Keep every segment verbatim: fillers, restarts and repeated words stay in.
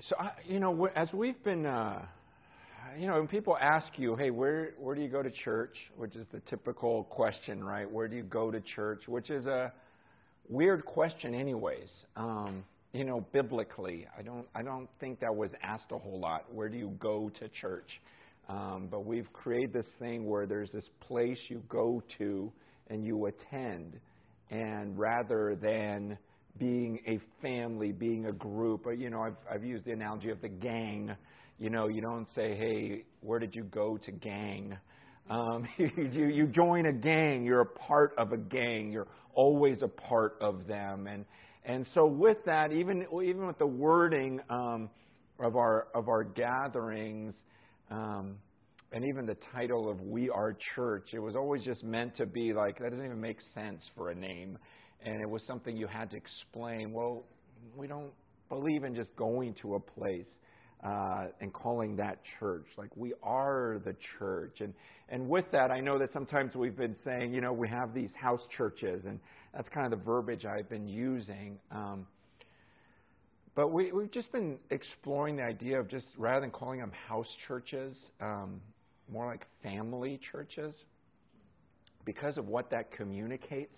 So, I, you know, wh- as we've been, uh, you know, when people ask you, hey, where where do you go to church? Which is the typical question, right? Where do you go to church? Which is a weird question, anyways. Um, you know, biblically, I don't I don't think that was asked a whole lot. Where do you go to church? Um, but we've created this thing where there's this place you go to and you attend, and rather than being a family, being a group. You know, I've I've used the analogy of the gang. You know, you don't say, hey, where did you go to gang? Um, you, you join a gang. You're a part of a gang. You're always a part of them. And and so with that, even even with the wording um, of our of our gatherings, um, and even the title of We Are Church, it was always just meant to be like, that doesn't even make sense for a name. And it was something you had to explain. Well, we don't believe in just going to a place uh, and calling that church. Like, we are the church. And, and with that, I know that sometimes we've been saying, you know, we have these house churches, and that's kind of the verbiage I've been using. Um, but we, we've just been exploring the idea of just, rather than calling them house churches, um, more like family churches, because of what that communicates.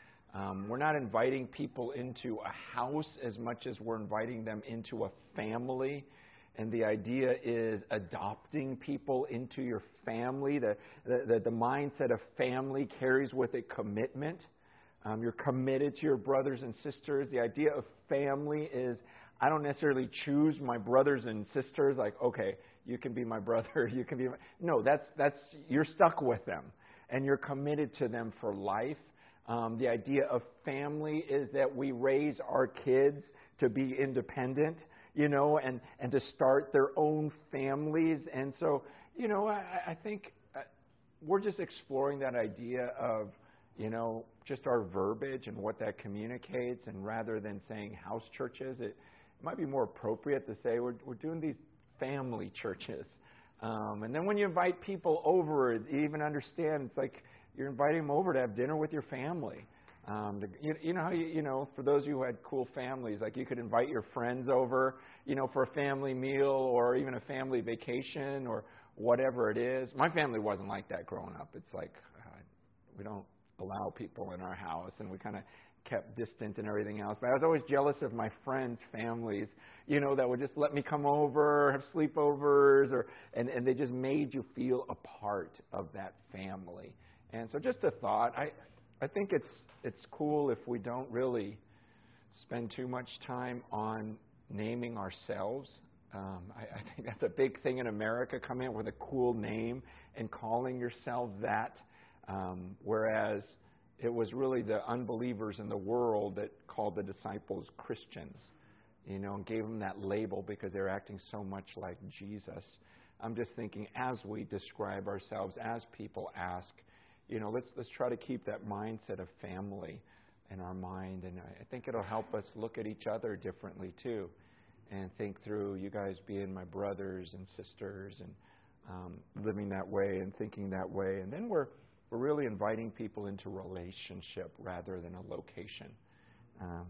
Um, we're not inviting people into a house as much as we're inviting them into a family. And the idea is adopting people into your family. The, the, the mindset of family carries with it commitment. Um, you're committed to your brothers and sisters. The idea of family is, I don't necessarily choose my brothers and sisters, like, okay, you can be my brother, you can be my... No, that's, that's, you're stuck with them. And you're committed to them for life. Um, the idea of family is that we raise our kids to be independent, you know, and, and to start their own families. And so, you know, I, I think we're just exploring that idea of, you know, just our verbiage and what that communicates. And rather than saying house churches, it, it might be more appropriate to say we're, we're doing these family churches. Um, and then when you invite people over, you even understand it's like, you're inviting them over to have dinner with your family. Um, the, you, you know how you, you know, for those of you who had cool families, like you could invite your friends over, you know, for a family meal or even a family vacation or whatever it is. My family wasn't like that growing up. It's like uh, we don't allow people in our house, and we kind of kept distant and everything else. But I was always jealous of my friends' families, you know, that would just let me come over, have sleepovers, or and, and they just made you feel a part of that family. And so just a thought, I, I think it's it's cool if we don't really spend too much time on naming ourselves. Um, I, I think that's a big thing in America, coming up with a cool name and calling yourself that, um, whereas it was really the unbelievers in the world that called the disciples Christians, you know, and gave them that label because they're acting so much like Jesus. I'm just thinking, as we describe ourselves, as people ask, you know, let's let's try to keep that mindset of family in our mind, and I think it'll help us look at each other differently too, and think through you guys being my brothers and sisters, and um, living that way and thinking that way, and then we're we're really inviting people into relationship rather than a location. Um,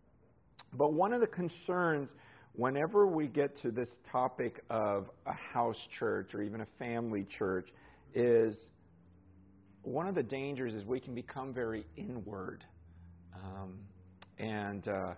but one of the concerns whenever we get to this topic of a house church or even a family church is, one of the dangers is we can become very inward. Um, and uh,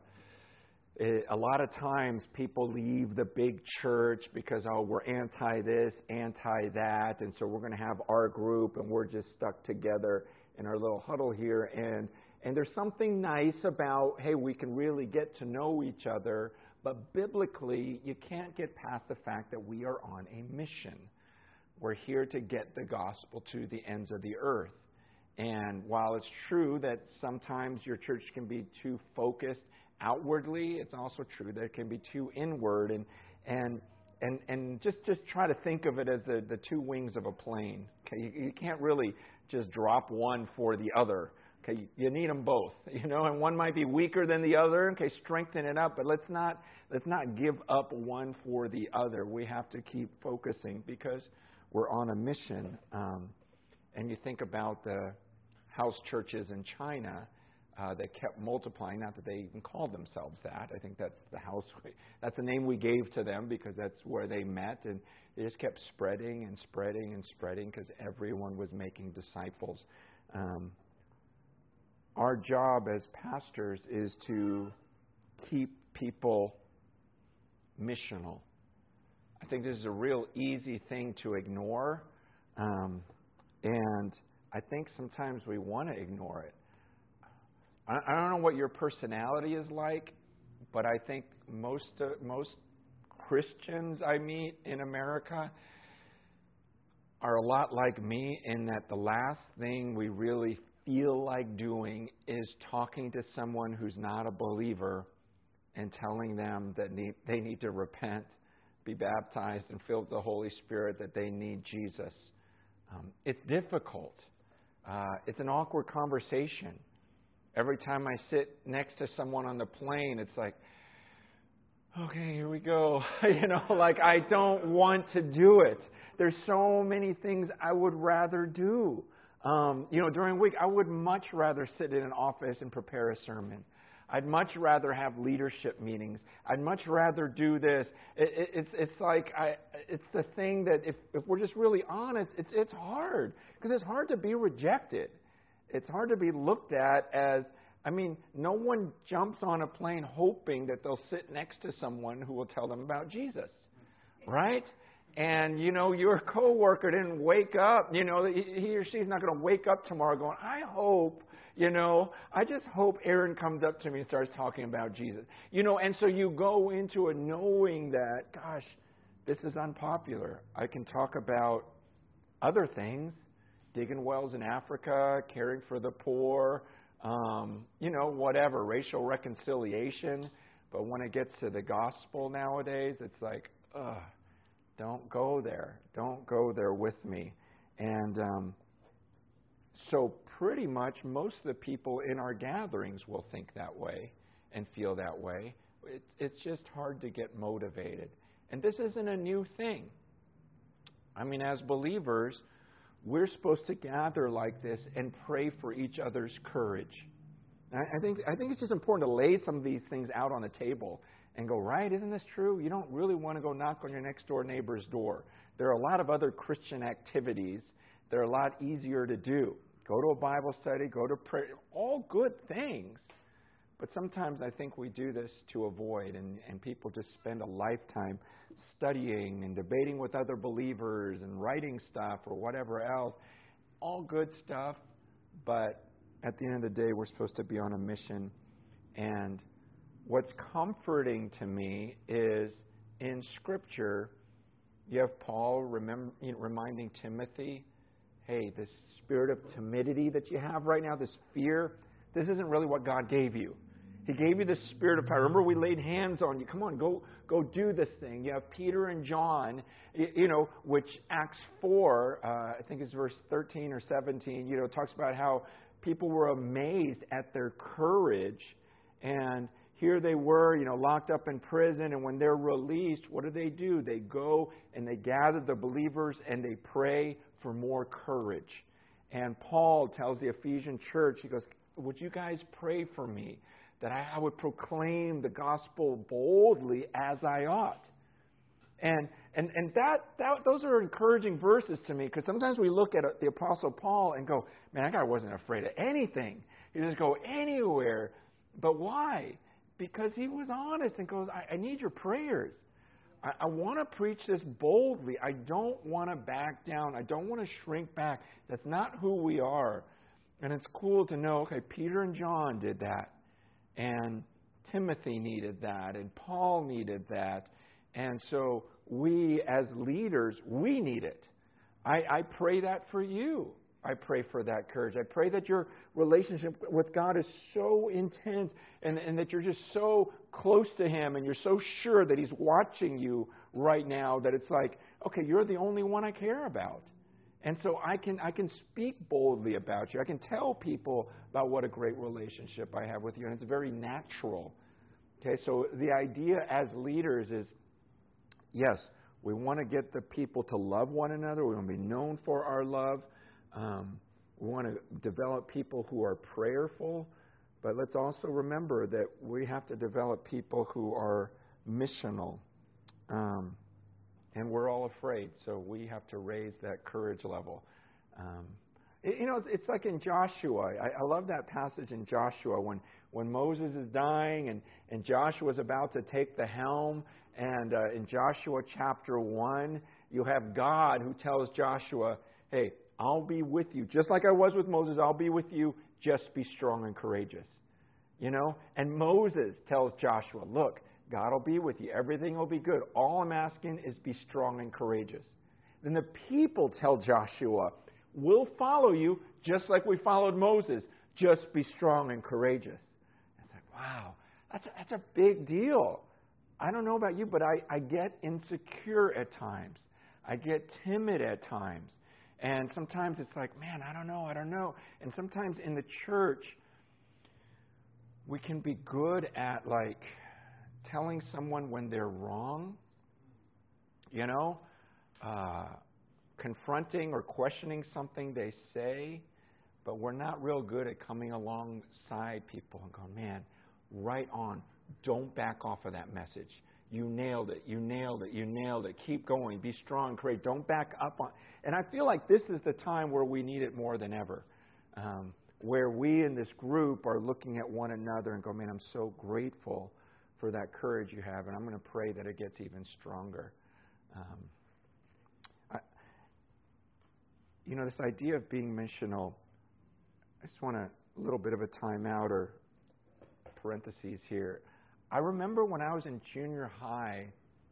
it, a lot of times people leave the big church because, oh, we're anti this, anti that, and so we're going to have our group and we're just stuck together in our little huddle here. And, and there's something nice about, hey, we can really get to know each other, but biblically you can't get past the fact that we are on a mission. We're here to get the gospel to the ends of the earth. And while it's true that sometimes your church can be too focused outwardly, it's also true that it can be too inward. And and and, and just, just try to think of it as the, the two wings of a plane. Okay, you, you can't really just drop one for the other. Okay, you, you need them both. You know, and one might be weaker than the other. Okay, strengthen it up, but let's not let's not give up one for the other. We have to keep focusing because we're on a mission. Um, and you think about the house churches in China, uh, that kept multiplying. Not that they even called themselves that. I think that's the house. We, that's the name we gave to them because that's where they met. And they just kept spreading and spreading and spreading because everyone was making disciples. Um, our job as pastors is to keep people missional. I think this is a real easy thing to ignore. Um, and I think sometimes we want to ignore it. I, I don't know what your personality is like, but I think most uh, most Christians I meet in America are a lot like me in that the last thing we really feel like doing is talking to someone who's not a believer and telling them that need, they need to repent, be baptized, and filled with the Holy Spirit, that they need Jesus. Um, it's difficult. Uh, it's an awkward conversation. Every time I sit next to someone on the plane, it's like, okay, here we go. you know, like I don't want to do it. There's so many things I would rather do. Um, you know, during the week, I would much rather sit in an office and prepare a sermon. I'd much rather have leadership meetings. I'd much rather do this. It, it, it's it's like I, it's the thing that if, if we're just really honest, it's it's hard because it's hard to be rejected. It's hard to be looked at as, I mean, no one jumps on a plane hoping that they'll sit next to someone who will tell them about Jesus, right? And, you know, your coworker didn't wake up, you know, he or she's not going to wake up tomorrow going, I hope, you know, I just hope Aaron comes up to me and starts talking about Jesus. You know, and so you go into it knowing that, gosh, this is unpopular. I can talk about other things, digging wells in Africa, caring for the poor, um, you know, whatever, racial reconciliation. But when it gets to the gospel nowadays, it's like, ugh. Don't go there. Don't go there with me. And um, so pretty much most of the people in our gatherings will think that way and feel that way. It, it's just hard to get motivated. And this isn't a new thing. I mean, as believers, we're supposed to gather like this and pray for each other's courage. And I, I think I think it's just important to lay some of these things out on the table and go, right, isn't this true? You don't really want to go knock on your next door neighbor's door. There are a lot of other Christian activities that are a lot easier to do. Go to a Bible study, go to prayer, all good things. But sometimes I think we do this to avoid, and, and people just spend a lifetime studying and debating with other believers and writing stuff or whatever else. All good stuff, but at the end of the day, we're supposed to be on a mission. And what's comforting to me is in Scripture, you have Paul remember, you know, reminding Timothy, hey, this spirit of timidity that you have right now, this fear, this isn't really what God gave you. He gave you the spirit of power. Remember, we laid hands on you. Come on, go go do this thing. You have Peter and John, you, you know, which Acts four, uh, I think it's verse thirteen or seventeen, you know, talks about how people were amazed at their courage. And here they were, you know, locked up in prison, and when they're released, what do they do? They go and they gather the believers and they pray for more courage. And Paul tells the Ephesian church, he goes, would you guys pray for me that I would proclaim the gospel boldly as I ought? And and and that, that those are encouraging verses to me, because sometimes we look at the Apostle Paul and go, man, that guy wasn't afraid of anything. He just go anywhere. But why? Because he was honest and goes, I, I need your prayers. I, I want to preach this boldly. I don't want to back down. I don't want to shrink back. That's not who we are. And it's cool to know, okay, Peter and John did that. And Timothy needed that. And Paul needed that. And so we as leaders, we need it. I, I pray that for you. I pray for that courage. I pray that your relationship with God is so intense and, and that you're just so close to Him and you're so sure that He's watching you right now that it's like, okay, you're the only one I care about. And so I can I can speak boldly about you. I can tell people about what a great relationship I have with you. And it's very natural. Okay, so the idea as leaders is, yes, we want to get the people to love one another. We want to be known for our love. Um, we want to develop people who are prayerful, But let's also remember that we have to develop people who are missional. Um, and we're all afraid, so we have to raise that courage level. Um, it, you know, it's, it's like in Joshua. I, I love that passage in Joshua when, when Moses is dying and, and Joshua is about to take the helm. And uh, in Joshua chapter one, you have God who tells Joshua, hey, I'll be with you. Just like I was with Moses, I'll be with you. Just be strong and courageous. You know? And Moses tells Joshua, look, God will be with you. Everything will be good. All I'm asking is be strong and courageous. Then the people tell Joshua, we'll follow you just like we followed Moses. Just be strong and courageous. It's like, wow, that's a, that's a big deal. I don't know about you, but I, I get insecure at times. I get timid at times. And sometimes it's like, man, I don't know, I don't know. And sometimes in the church, we can be good at like telling someone when they're wrong, you know, uh, confronting or questioning something they say, but we're not real good at coming alongside people and going, man, right on. Don't back off of that message. You nailed it. You nailed it. You nailed it. Keep going. Be strong, courageous. Don't back up on. And I feel like this is the time where we need it more than ever. Um, where we in this group are looking at one another and go, man, I'm so grateful for that courage you have, and I'm going to pray that it gets even stronger. Um, I, you know, this idea of being missional, I just want a little bit of a timeout or parentheses here. I remember when I was in junior high,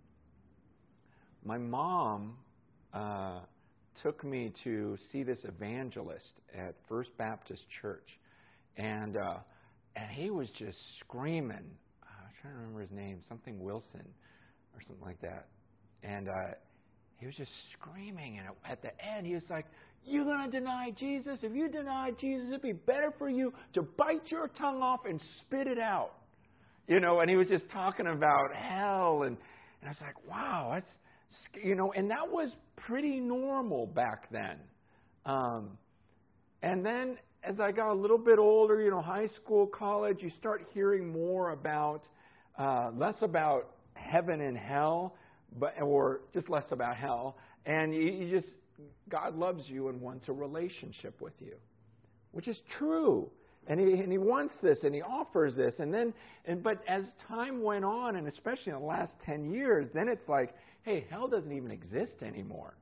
my mom uh, took me to see this evangelist at First Baptist Church. And uh, and he was just screaming. Uh, I'm trying to remember his name, something Wilson or something like that. And uh, he was just screaming. And at the end, he was like, you're going to deny Jesus? If you deny Jesus, it'd be better for you to bite your tongue off and spit it out. You know, and he was just talking about hell. And, and I was like, wow, that's, you know, and that was pretty normal back then. Um, and then as I got a little bit older, you know, high school, college, you start hearing more about, uh, less about heaven and hell, but or just less about hell. And you, you just, God loves you and wants a relationship with you, which is true. And he, and he wants this, and he offers this. And then, and but as time went on, and especially in the last ten years, then it's like, hey, hell doesn't even exist anymore.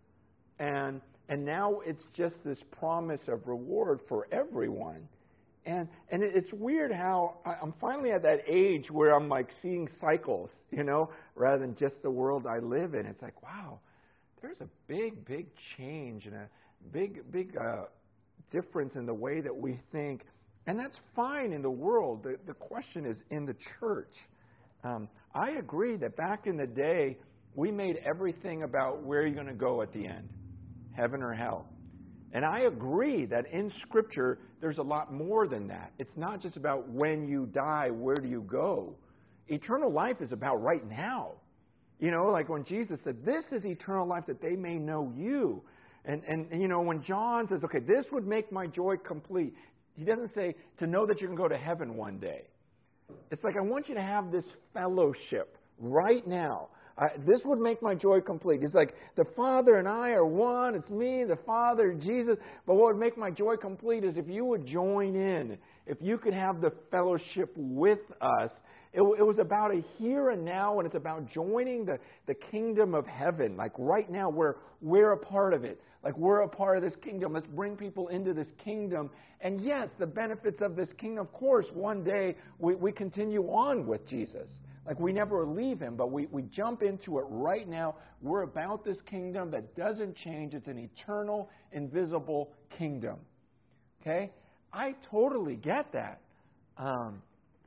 And and now it's just this promise of reward for everyone. And and it's weird how I'm finally at that age where I'm like seeing cycles, you know, rather than just the world I live in. It's like, wow, there's a big, big change and a big, big uh, difference in the way that we think. And that's fine in the world. The, the question is in the church. Um, I agree that back in the day, we made everything about where you're going to go at the end, heaven or hell. And I agree that in Scripture, there's a lot more than that. It's not just about when you die, where do you go? Eternal life is about right now. You know, like when Jesus said, this is eternal life, that they may know you. And, and, and, you know, when John says, okay, this would make my joy complete, he doesn't say to know that you can go to heaven one day. It's like, I want you to have this fellowship right now. Uh, this would make my joy complete. It's like the Father and I are one. It's me, the Father, Jesus. But what would make my joy complete is if you would join in, if you could have the fellowship with us. It, it was about a here and now, and it's about joining the, the kingdom of heaven. Like right now, we're, we're a part of it. Like we're a part of this kingdom. Let's bring people into this kingdom. And yes, the benefits of this kingdom, of course, one day we, we continue on with Jesus. Like we never leave him, but we, we jump into it right now. We're about this kingdom that doesn't change. It's an eternal, invisible kingdom. Okay? I totally get that. Um,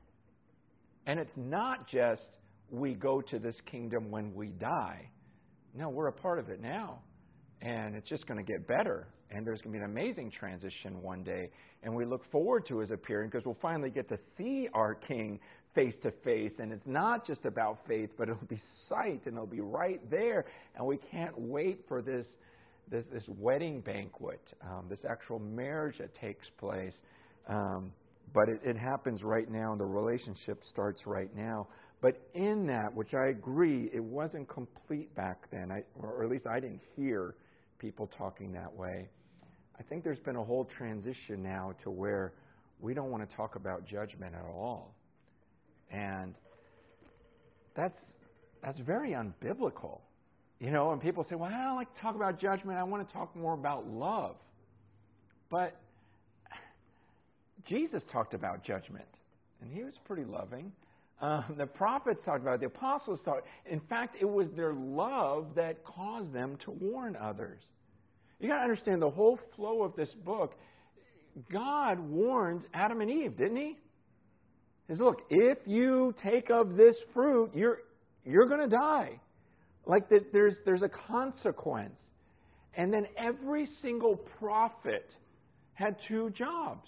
and it's not just we go to this kingdom when we die. No, we're a part of it now. And it's just going to get better. And there's going to be an amazing transition one day. And we look forward to his appearing because we'll finally get to see our King face to face. And it's not just about faith, but it'll be sight and it'll be right there. And we can't wait for this this, this wedding banquet, um, this actual marriage that takes place. Um, But it, it happens right now, and the relationship starts right now. But in that, which I agree, it wasn't complete back then, I, or at least I didn't hear people talking that way. I think there's been a whole transition now to where we don't want to talk about judgment at all. And that's that's very unbiblical. You know, and people say, well, I don't like to talk about judgment. I want to talk more about love. But Jesus talked about judgment, and he was pretty loving. Um, the prophets talked about it. The apostles talked. In fact, it was their love that caused them to warn others. You got to understand the whole flow of this book. God warned Adam and Eve, didn't he? He says, look, if you take of this fruit, you're you're going to die. Like that, there's there's a consequence. And then every single prophet had two jobs.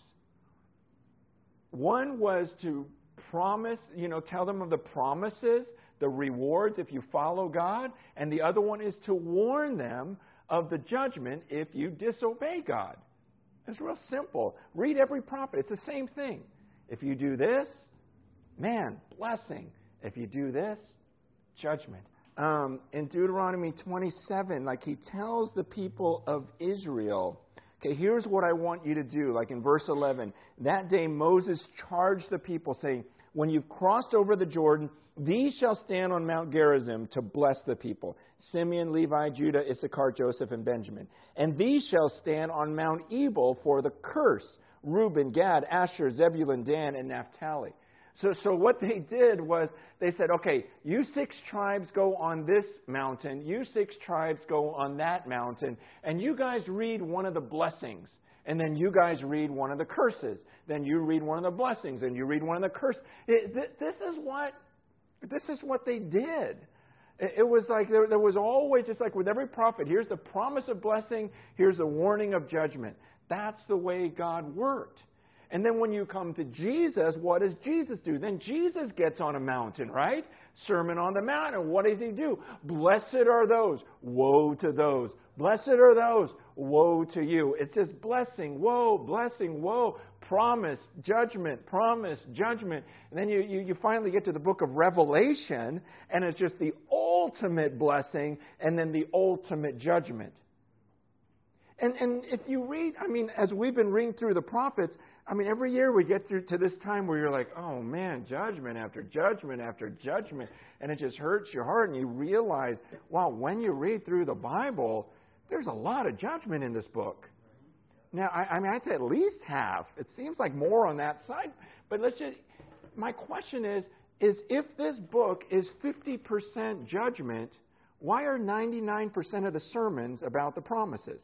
One was to promise, you know, tell them of the promises, the rewards if you follow God. And the other one is to warn them of the judgment if you disobey God. It's real simple. Read every prophet. It's the same thing. If you do this, man, blessing. If you do this, judgment. Um, in Deuteronomy twenty-seven, like he tells the people of Israel, okay, here's what I want you to do. Like in verse eleven, that day Moses charged the people, saying, when you've crossed over the Jordan, these shall stand on Mount Gerizim to bless the people. Simeon, Levi, Judah, Issachar, Joseph, and Benjamin. And these shall stand on Mount Ebal for the curse. Reuben, Gad, Asher, Zebulun, Dan, and Naphtali. So, so what they did was they said, okay, you six tribes go on this mountain. You six tribes go on that mountain. And you guys read one of the blessings. And then you guys read one of the curses. Then you read one of the blessings. And you read one of the curses. It, th- this is what this is what they did. It, it was like there, there was always, just like with every prophet, here's the promise of blessing. Here's the warning of judgment. That's the way God worked. And then when you come to Jesus, what does Jesus do? Then Jesus gets on a mountain, right? Sermon on the Mount. And what does he do? Blessed are those. Woe to those. Blessed are those. Woe to you. It's just blessing. Woe, blessing, woe. Promise, judgment, promise, judgment. And then you, you, you finally get to the book of Revelation, and it's just the ultimate blessing and then the ultimate judgment. And and if you read, I mean, as we've been reading through the prophets, I mean, every year we get through to this time where you're like, oh man, judgment after judgment after judgment. And it just hurts your heart. And you realize, wow, when you read through the Bible, there's a lot of judgment in this book. Now, I, I mean, I'd say at least half. It seems like more on that side. But let's just, my question is, is if this book is fifty percent judgment, why are ninety-nine percent of the sermons about the promises?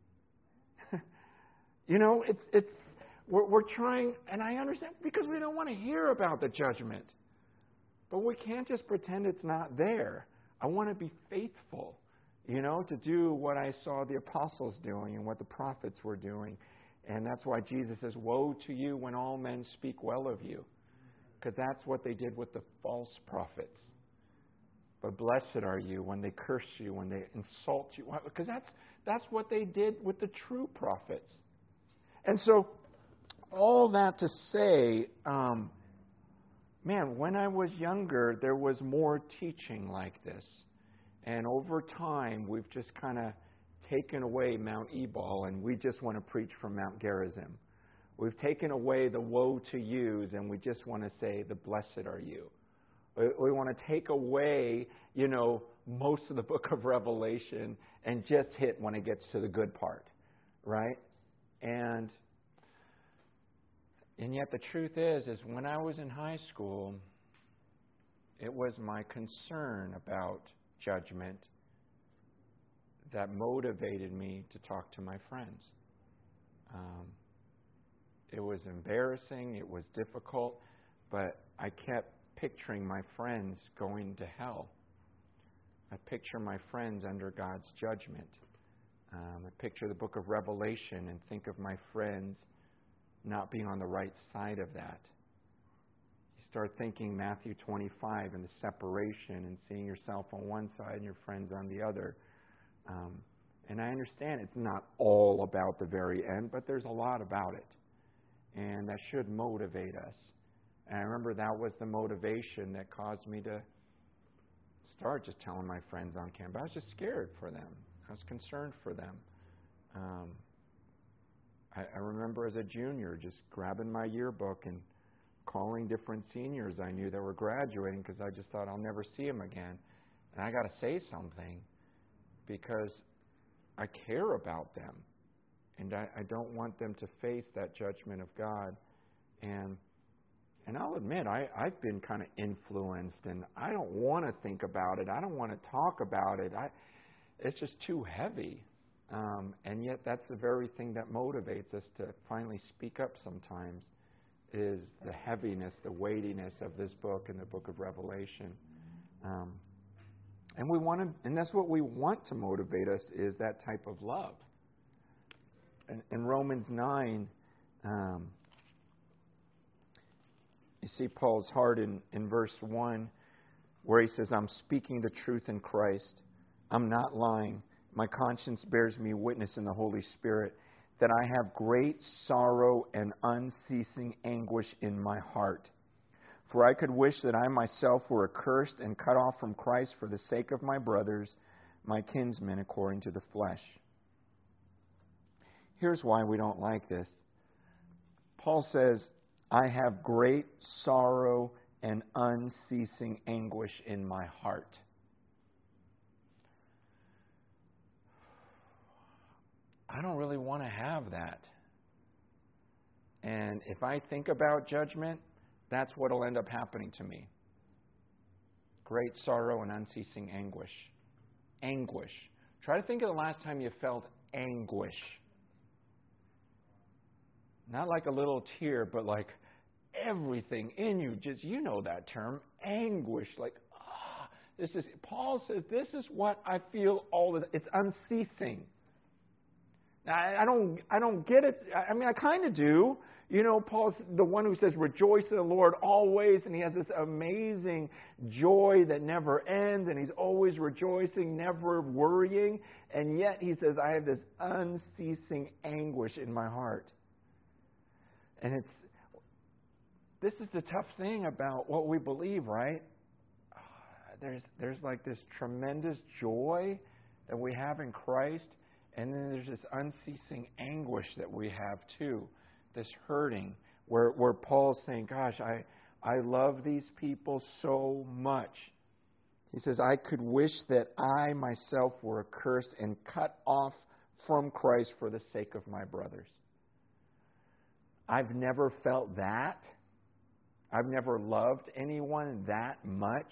You know, it's it's we're, we're trying, and I understand, because we don't want to hear about the judgment. But we can't just pretend it's not there. I want to be faithful, you know, to do what I saw the apostles doing and what the prophets were doing. And that's why Jesus says, woe to you when all men speak well of you. Because that's what they did with the false prophets. But blessed are you when they curse you, when they insult you. Because that's that's what they did with the true prophets. And so, all that to say, um, man, when I was younger, there was more teaching like this. And over time, we've just kind of taken away Mount Ebal, and we just want to preach from Mount Gerizim. We've taken away the woe to yous, and we just want to say the blessed are you. We, we want to take away, you know, most of the book of Revelation and just hit when it gets to the good part, right? And and yet the truth is, is when I was in high school, it was my concern about judgment that motivated me to talk to my friends. Um, it was embarrassing, it was difficult, but I kept picturing my friends going to hell. I picture my friends under God's judgment. Um, I picture the book of Revelation and think of my friends not being on the right side of that. You start thinking Matthew twenty-five and the separation and seeing yourself on one side and your friends on the other. Um, and I understand it's not all about the very end, but there's a lot about it. And that should motivate us. And I remember that was the motivation that caused me to start just telling my friends on campus. I was just scared for them. I was concerned for them. Um, I, I remember as a junior just grabbing my yearbook and calling different seniors I knew that were graduating because I just thought I'll never see them again. And I got to say something because I care about them. And I, I don't want them to face that judgment of God. And and I'll admit, I, I've been kind of influenced, and I don't want to think about it. I don't want to talk about it. I, it's just too heavy. Um, and yet that's the very thing that motivates us to finally speak up sometimes, is the heaviness, the weightiness of this book and the book of Revelation. Um, and we want to, and that's what we want to motivate us, is that type of love. In, in Romans nine, um, you see Paul's heart in, in verse one, where he says, I'm speaking the truth in Christ. I'm not lying. My conscience bears me witness in the Holy Spirit that I have great sorrow and unceasing anguish in my heart. For I could wish that I myself were accursed and cut off from Christ for the sake of my brothers, my kinsmen according to the flesh. Here's why we don't like this. Paul says, I have great sorrow and unceasing anguish in my heart. I don't really want to have that. And if I think about judgment, that's what will end up happening to me. Great sorrow and unceasing anguish. Anguish. Try to think of the last time you felt anguish. Not like a little tear, but like everything in you. Just, you know that term, anguish. Like, ah, this is, Paul says, this is what I feel all the time. It's unceasing. Now, I, I don't, I don't get it. I mean, I kind of do. You know, Paul's the one who says, rejoice in the Lord always. And he has this amazing joy that never ends. And he's always rejoicing, never worrying. And yet he says, I have this unceasing anguish in my heart. And it's, this is the tough thing about what we believe, right? There's, there's like this tremendous joy that we have in Christ. And then there's this unceasing anguish that we have too. This hurting, where, where Paul's saying, gosh, I, I love these people so much. He says, I could wish that I myself were accursed and cut off from Christ for the sake of my brothers. I've never felt that. I've never loved anyone that much.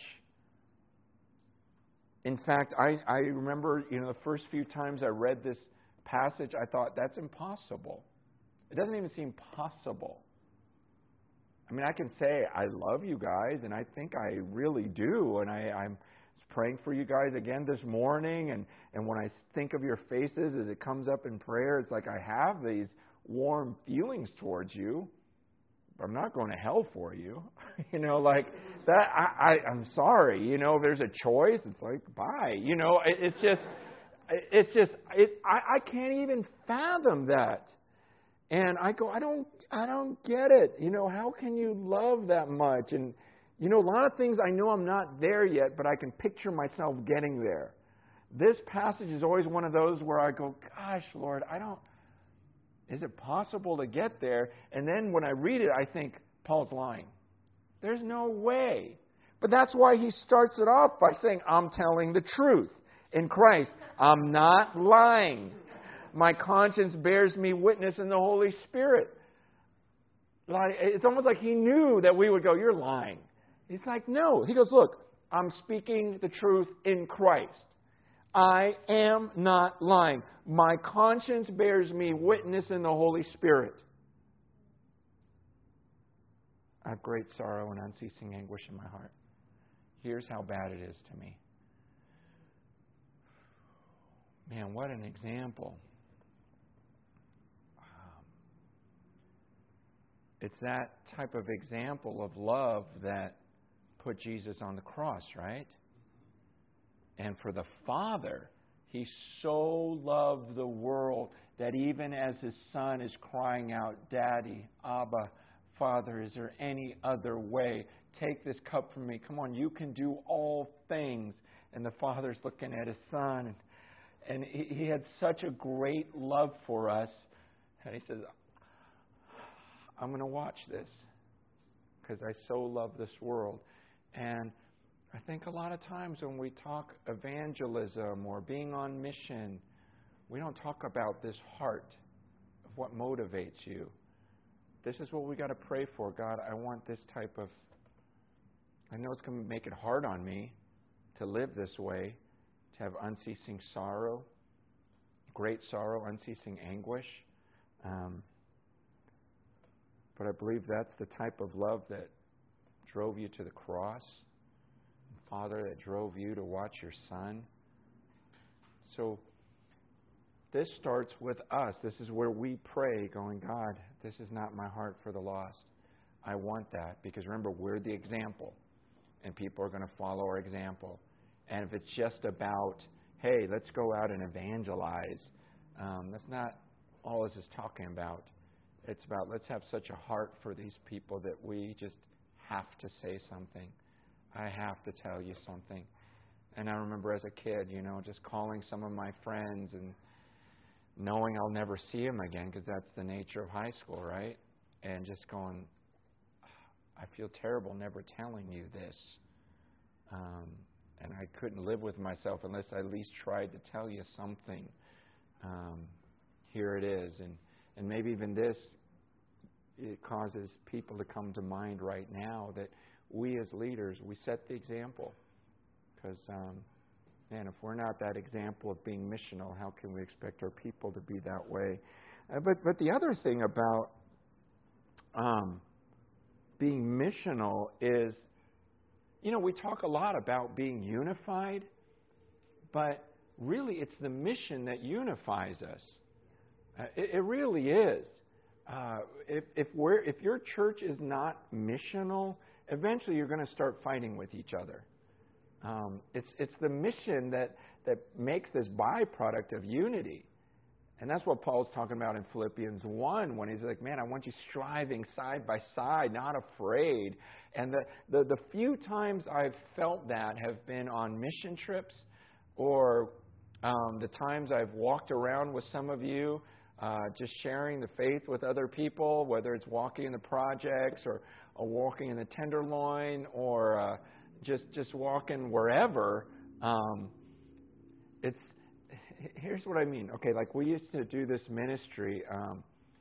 In fact, I, I remember, you know, the first few times I read this passage, I thought, that's impossible. It doesn't even seem possible. I mean, I can say, I love you guys, and I think I really do, and I, I'm praying for you guys again this morning, and, and when I think of your faces as it comes up in prayer, it's like I have these warm feelings towards you. I'm not going to hell for you. you know, like that. I, I, I'm sorry. You know, if there's a choice, it's like, bye. You know, it, it's just, it's just, it, I, I can't even fathom that. And I go, I don't, I don't get it. You know, how can you love that much? And, you know, a lot of things I know I'm not there yet, but I can picture myself getting there. This passage is always one of those where I go, gosh, Lord, I don't, is it possible to get there? And then when I read it, I think, Paul's lying. There's no way. But that's why he starts it off by saying, I'm telling the truth in Christ. I'm not lying. My conscience bears me witness in the Holy Spirit. Like, it's almost like he knew that we would go, you're lying. He's like, no. He goes, look, I'm speaking the truth in Christ. I am not lying. My conscience bears me witness in the Holy Spirit. I have great sorrow and unceasing anguish in my heart. Here's how bad it is to me. Man, what an example. It's that type of example of love that put Jesus on the cross, right? And for the Father He so loved the world that even as His Son is crying out, Daddy, Abba, Father, is there any other way? Take this cup from me. Come on, you can do all things. And the Father's looking at His Son. And, and he, he had such a great love for us. And He says, I'm going to watch this because I so love this world. And I think a lot of times when we talk evangelism or being on mission, we don't talk about this heart of what motivates you. This is what we got to pray for. God, I want this type of, I know it's going to make it hard on me to live this way, to have unceasing sorrow, great sorrow, unceasing anguish. Um, but I believe that's the type of love that drove you to the cross. Father, that drove you to watch your Son. So this starts with us. This is where we pray, going, God, this is not my heart for the lost. I want that. Because remember, we're the example. And people are going to follow our example. And if it's just about, hey, let's go out and evangelize, um, that's not all this is talking about. It's about let's have such a heart for these people that we just have to say something. I have to tell you something. And I remember as a kid, you know, just calling some of my friends and knowing I'll never see them again because that's the nature of high school, right? And just going, I feel terrible never telling you this. Um, and I couldn't live with myself unless I at least tried to tell you something. Um, here it is. And, and maybe even this, it causes people to come to mind right now that we as leaders, we set the example. Because, um, man, if we're not that example of being missional, how can we expect our people to be that way? Uh, but but the other thing about um, being missional is, you know, we talk a lot about being unified, but really it's the mission that unifies us. Uh, it, it really is. Uh, if if we're if your church is not missional, eventually you're going to start fighting with each other. Um, it's it's the mission that, that makes this byproduct of unity. And that's what Paul's talking about in Philippians one when he's like, man, I want you striving side by side, not afraid. And the, the, the few times I've felt that have been on mission trips or um, the times I've walked around with some of you, uh, just sharing the faith with other people, whether it's walking in the projects or, or walking in the Tenderloin or uh, just just walking wherever. Um, it's here's what I mean. Okay, like we used to do this ministry um,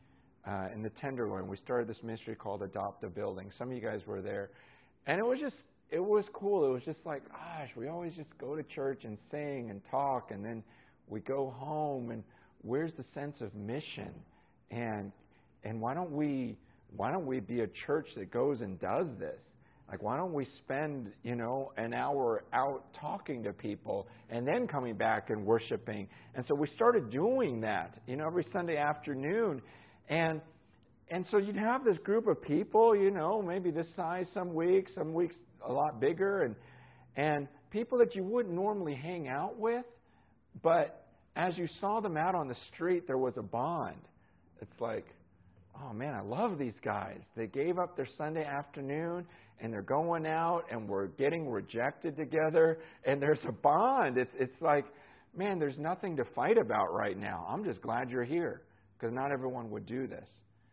uh, in the Tenderloin. We started this ministry called Adopt a Building. Some of you guys were there, and it was just it was cool. It was just like, gosh, we always just go to church and sing and talk, and then we go home. And where's the sense of mission? And and why don't we why don't we be a church that goes and does this? Like, why don't we spend, you know, an hour out talking to people and then coming back and worshiping? And so we started doing that, you know, every Sunday afternoon. And and so you'd have this group of people, you know, maybe this size some weeks, some weeks a lot bigger, and and people that you wouldn't normally hang out with. But as you saw them out on the street, there was a bond. It's like, oh, man, I love these guys. They gave up their Sunday afternoon, and they're going out, and we're getting rejected together, and there's a bond. It's it's like, man, there's nothing to fight about right now. I'm just glad you're here, because not everyone would do this.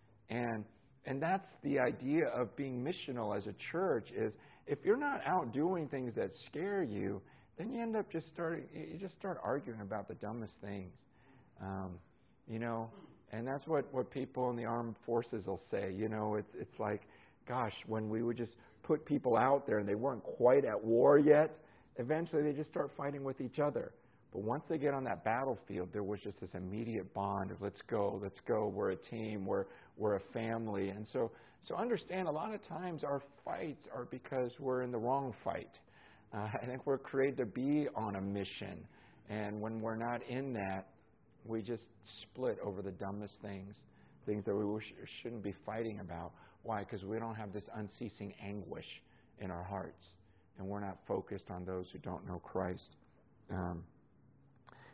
And and that's the idea of being missional as a church is if you're not out doing things that scare you, then you end up just starting, you just start arguing about the dumbest things. Um, you know, and that's what, what people in the armed forces will say. You know, it's it's like, gosh, when we would just put people out there and they weren't quite at war yet, eventually they just start fighting with each other. But once they get on that battlefield, there was just this immediate bond of let's go, let's go, we're a team, we're we're a family. And so so understand a lot of times our fights are because we're in the wrong fight. Uh, I think we're created to be on a mission. And when we're not in that, we just split over the dumbest things, things that we wish, shouldn't be fighting about. Why? Because we don't have this unceasing anguish in our hearts. And we're not focused on those who don't know Christ. Um,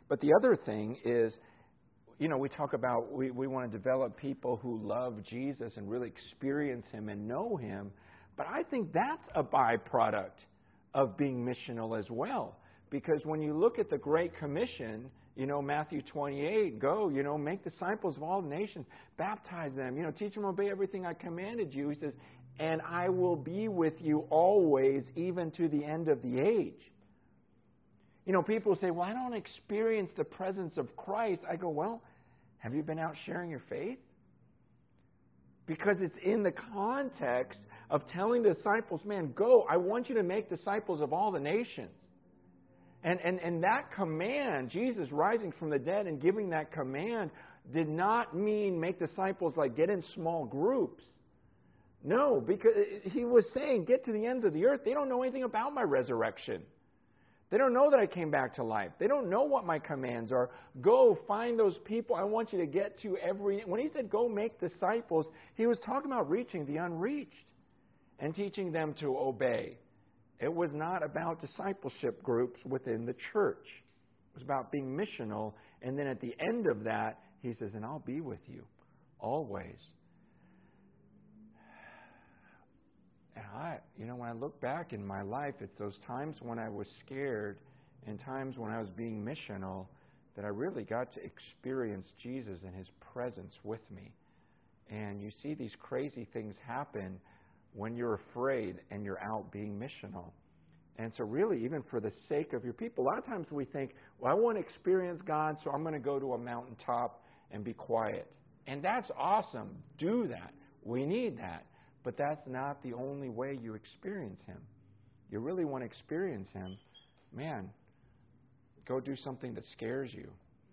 But the other thing is, you know, we talk about we, we want to develop people who love Jesus and really experience Him and know Him. But I think that's a byproduct of being missional as well. Because when you look at the Great Commission, you know, Matthew twenty-eight, go, you know, make disciples of all nations, baptize them, you know, teach them to obey everything I commanded you. He says, and I will be with you always, even to the end of the age. You know, people say, well, I don't experience the presence of Christ. I go, well, have you been out sharing your faith? Because it's in the context of telling the disciples, man, go, I want you to make disciples of all the nations. And, and, and that command, Jesus rising from the dead and giving that command, did not mean make disciples like get in small groups. No, because He was saying, get to the ends of the earth. They don't know anything about my resurrection. They don't know that I came back to life. They don't know what my commands are. Go find those people. I want you to get to every... When He said go make disciples, He was talking about reaching the unreached and teaching them to obey. It was not about discipleship groups within the church. It was about being missional. And then at the end of that, He says, and I'll be with you always. And I, you know, when I look back in my life, it's those times when I was scared and times when I was being missional that I really got to experience Jesus and His presence with me. And you see these crazy things happen when you're afraid and you're out being missional. And so really, even for the sake of your people, a lot of times we think, well, I want to experience God, so I'm going to go to a mountaintop and be quiet. And that's awesome. Do that. We need that. But that's not the only way you experience Him. You really want to experience Him, man, go do something that scares you.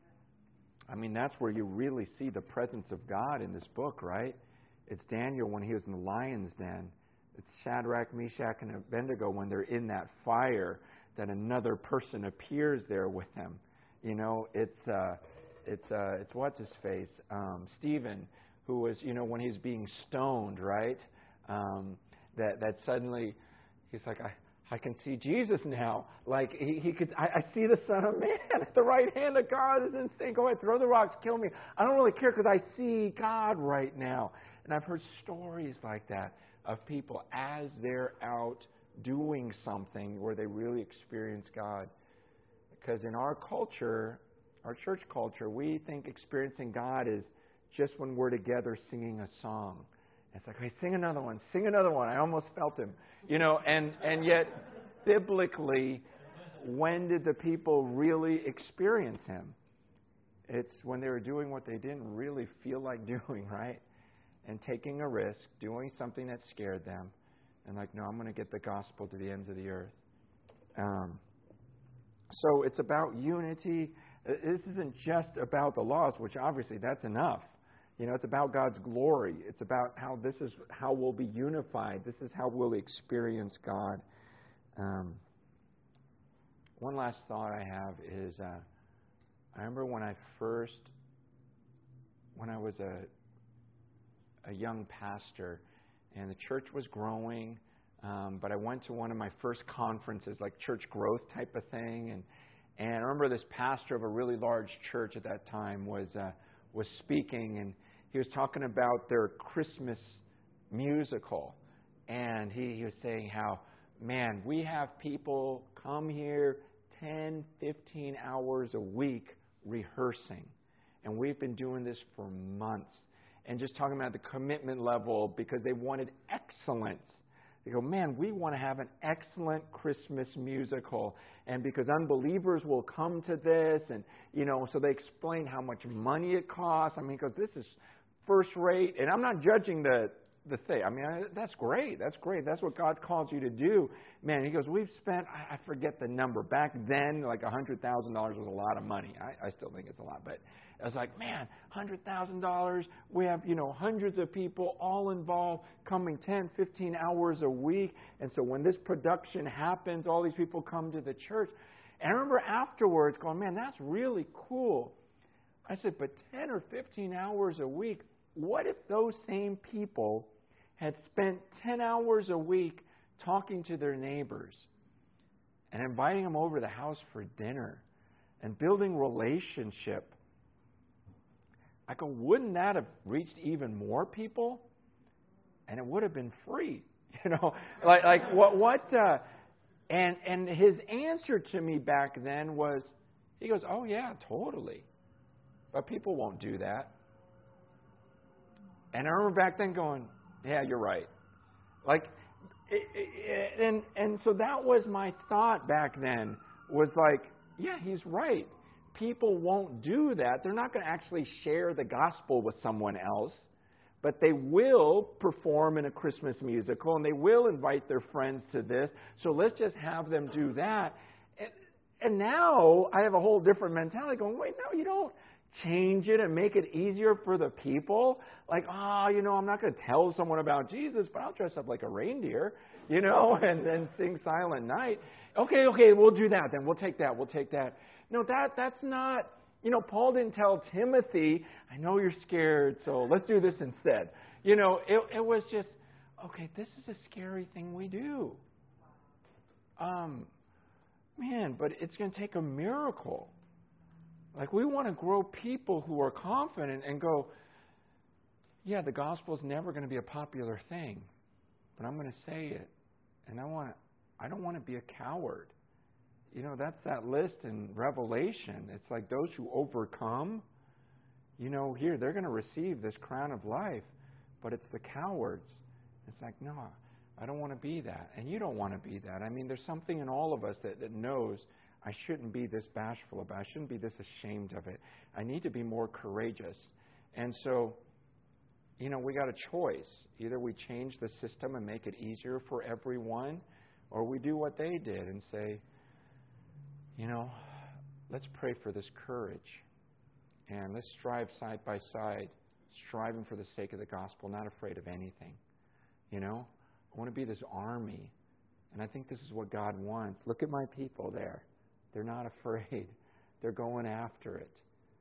I mean, that's where you really see the presence of God in this book, right? It's Daniel when he was in the lion's den. It's Shadrach, Meshach, and Abednego when they're in that fire that another person appears there with them. You know, it's uh, it's uh, it's what's his face, um, Stephen, who was, you know, when he's being stoned, right? Um, that that suddenly he's like, I, I can see Jesus now. Like he, he could, I, I see the Son of Man at the right hand of God. Is insane. Go ahead, throw the rocks, kill me. I don't really care because I see God right now. And I've heard stories like that of people as they're out doing something where they really experience God. Because in our culture, our church culture, we think experiencing God is just when we're together singing a song. It's like, hey, sing another one, sing another one. I almost felt Him. You know, and, and yet, biblically, when did the people really experience Him? It's when they were doing what they didn't really feel like doing, right? And taking a risk, doing something that scared them. And like, no, I'm going to get the gospel to the ends of the earth. Um, so it's about unity. This isn't just about the laws, which obviously that's enough. You know, it's about God's glory. It's about how this is how we'll be unified. This is how we'll experience God. Um, one last thought I have is, uh, I remember when I first, when I was a, a young pastor, and the church was growing, um, but I went to one of my first conferences, like church growth type of thing, and and I remember this pastor of a really large church at that time was uh, was speaking, and he was talking about their Christmas musical. And he, he was saying how, man, we have people come here ten, fifteen hours a week rehearsing. And we've been doing this for months. And just talking about the commitment level because they wanted excellence. They go, man, we want to have an excellent Christmas musical. And because unbelievers will come to this. And, you know, so they explain how much money it costs. I mean, because this is first rate. And I'm not judging the, the thing. I mean, I, that's great. That's great. That's what God calls you to do. Man, he goes, we've spent, I, I forget the number. Back then, like one hundred thousand dollars was a lot of money. I, I still think it's a lot. But I was like, man, one hundred thousand dollars. We have, you know, hundreds of people all involved coming ten, fifteen hours a week. And so when this production happens, all these people come to the church. And I remember afterwards going, man, that's really cool. I said, but ten or fifteen hours a week, what if those same people had spent ten hours a week talking to their neighbors and inviting them over to the house for dinner and building relationship. I go, wouldn't that have reached even more people? And it would have been free, you know. Like, like what? What? Uh, and and his answer to me back then was, he goes, "Oh yeah, totally, but people won't do that." And I remember back then going, "Yeah, you're right." Like, it, it, and and so that was my thought back then. Was like, yeah, he's right. People won't do that. They're not going to actually share the gospel with someone else, but they will perform in a Christmas musical, and they will invite their friends to this. So let's just have them do that. And, and now I have a whole different mentality going, wait, no, you don't change it and make it easier for the people. Like, oh, you know, I'm not going to tell someone about Jesus, but I'll dress up like a reindeer, you know, and then sing Silent Night. Okay, okay, we'll do that then. We'll take that. We'll take that. No, that that's not, you know, Paul didn't tell Timothy, I know you're scared, so let's do this instead. You know, it, it was just, okay, this is a scary thing we do. Um, man, but it's going to take a miracle. Like, we want to grow people who are confident and go, yeah, the gospel is never going to be a popular thing, but I'm going to say it. And I want to, I don't want to be a coward. You know, that's that list in Revelation. It's like those who overcome, you know, here, they're going to receive this crown of life, but it's the cowards. It's like, no, I don't want to be that. And you don't want to be that. I mean, there's something in all of us that, that knows I shouldn't be this bashful about it. I shouldn't be this ashamed of it. I need to be more courageous. And so, you know, we got a choice. Either we change the system and make it easier for everyone, or we do what they did and say, you know, let's pray for this courage. And let's strive side by side, striving for the sake of the gospel, not afraid of anything. You know, I want to be this army. And I think this is what God wants. Look at my people there. They're not afraid. They're going after it.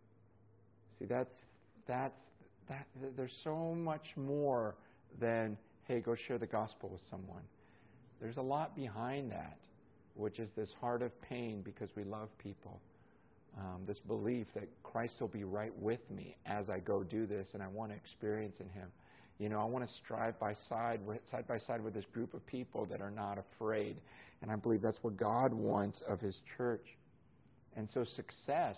See, that's, that's, that, there's so much more than, hey, go share the gospel with someone. There's a lot behind that, which is this heart of pain because we love people. Um, this belief that Christ will be right with me as I go do this, and I want to experience in Him. You know, I want to strive by side, with, side by side with this group of people that are not afraid. And I believe that's what God wants of His church. And so success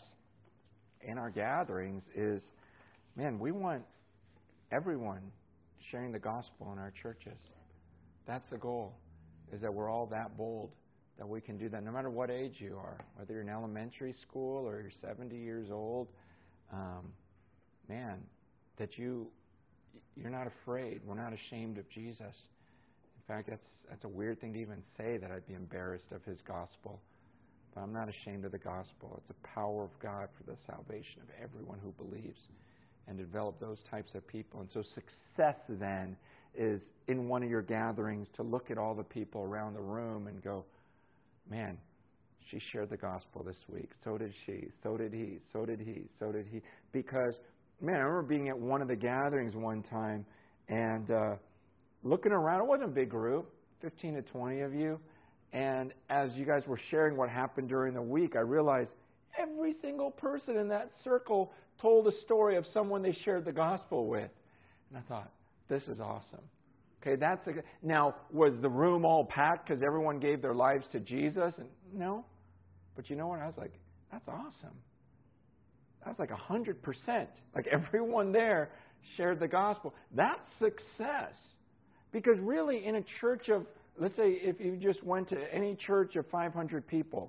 in our gatherings is, man, we want everyone sharing the gospel in our churches. That's the goal, is that we're all that bold that we can do that, no matter what age you are, whether you're in elementary school or you're seventy years old. Um, man, that you, you're not afraid. We're not ashamed of Jesus. In fact, that's that's a weird thing to even say, that I'd be embarrassed of His gospel. But I'm not ashamed of the gospel. It's the power of God for the salvation of everyone who believes, and develop those types of people. And so success then is in one of your gatherings to look at all the people around the room and go, man, she shared the gospel this week. So did she. So did he. So did he. So did he. Because, man, I remember being at one of the gatherings one time and uh, looking around. It wasn't a big group, fifteen to twenty of you. And as you guys were sharing what happened during the week, I realized every single person in that circle told a story of someone they shared the gospel with. And I thought, this is awesome. Okay, that's a, now, was the room all packed because everyone gave their lives to Jesus? And no. But you know what? I was like, that's awesome. That was like one hundred percent. Like everyone there shared the gospel. That's success. Because really, in a church of, let's say if you just went to any church of five hundred people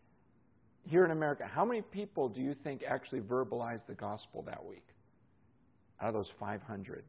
here in America, how many people do you think actually verbalized the gospel that week out of those five hundred?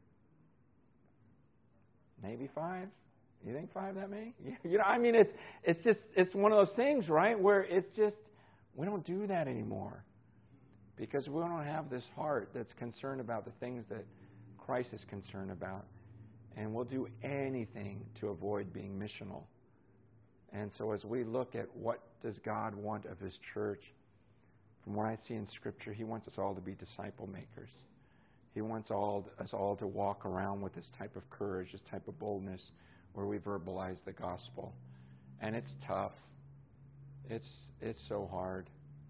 Maybe five? You think five that many? You know, I mean, it's it's just, it's one of those things, right, where it's just, we don't do that anymore. Because we don't have this heart that's concerned about the things that Christ is concerned about. And we'll do anything to avoid being missional. And so as we look at what does God want of His church, from what I see in Scripture, He wants us all to be disciple makers. He wants all us all to walk around with this type of courage, this type of boldness, where we verbalize the gospel. And it's tough. It's it's so hard.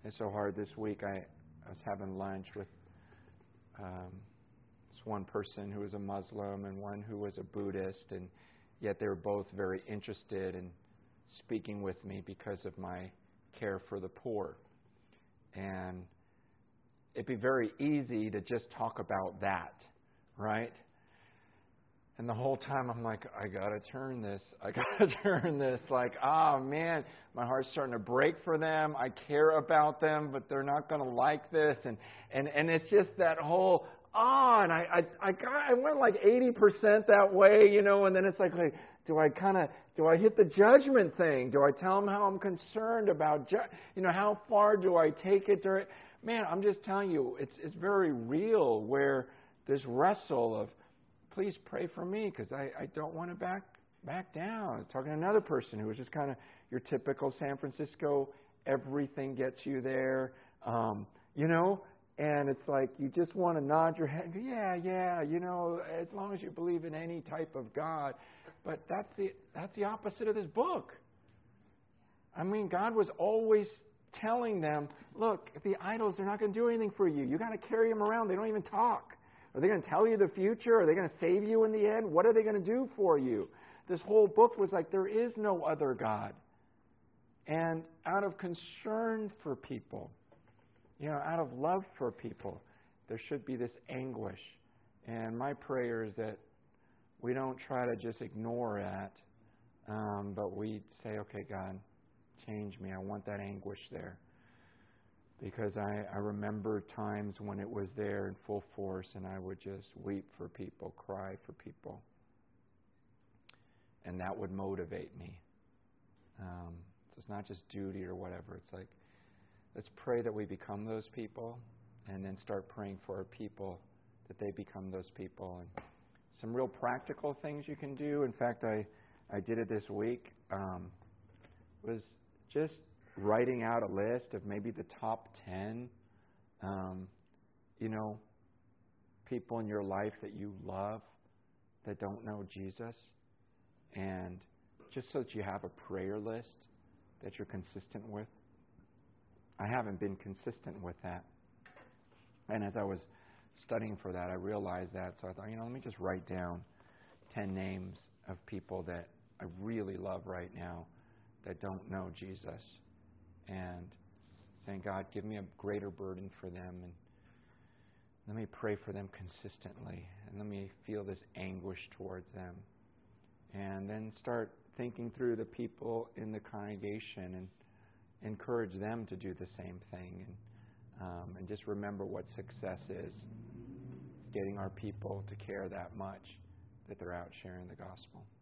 It's so hard this week. I, I was having lunch with um, this one person who was a Muslim and one who was a Buddhist, and yet they were both very interested in speaking with me because of my care for the poor. And it'd be very easy to just talk about that, right? And the whole time I'm like, I gotta turn this. I gotta turn this. Like, oh man, my heart's starting to break for them. I care about them, but they're not gonna like this. And and and it's just that whole ah. And I I I got I went like eighty percent that way, you know. And then it's like, like do I kind of do I hit the judgment thing? Do I tell them how I'm concerned about, ju- you know, how far do I take it? During, man, I'm just telling you, it's it's very real where this wrestle of, please pray for me because I, I don't want to back back down. I was talking to another person who was just kind of your typical San Francisco, everything gets you there, um, you know, and it's like you just want to nod your head and go, yeah, yeah, you know, as long as you believe in any type of God. But that's the that's the opposite of this book. I mean, God was always telling them, look, the idols, they're not going to do anything for you. You got to carry them around. They don't even talk. Are they going to tell you the future? Are they going to save you in the end? What are they going to do for you? This whole book was like, there is no other God. And out of concern for people, you know, out of love for people, there should be this anguish. And my prayer is that we don't try to just ignore that, um, but we say, okay, God, change me. I want that anguish there. Because I, I remember times when it was there in full force and I would just weep for people, cry for people. And that would motivate me. Um, so it's not just duty or whatever. It's like, let's pray that we become those people and then start praying for our people that they become those people. And some real practical things you can do. In fact, I, I did it this week. Um, was just writing out a list of maybe the top ten, um, you know, people in your life that you love that don't know Jesus. And just so that you have a prayer list that you're consistent with. I haven't been consistent with that. And as I was studying for that, I realized that. So I thought, you know, let me just write down ten names of people that I really love right now that don't know Jesus. And saying, God, give me a greater burden for them, and let me pray for them consistently, and let me feel this anguish towards them. And then start thinking through the people in the congregation and encourage them to do the same thing. And, um, and just remember what success is, getting our people to care that much that they're out sharing the gospel.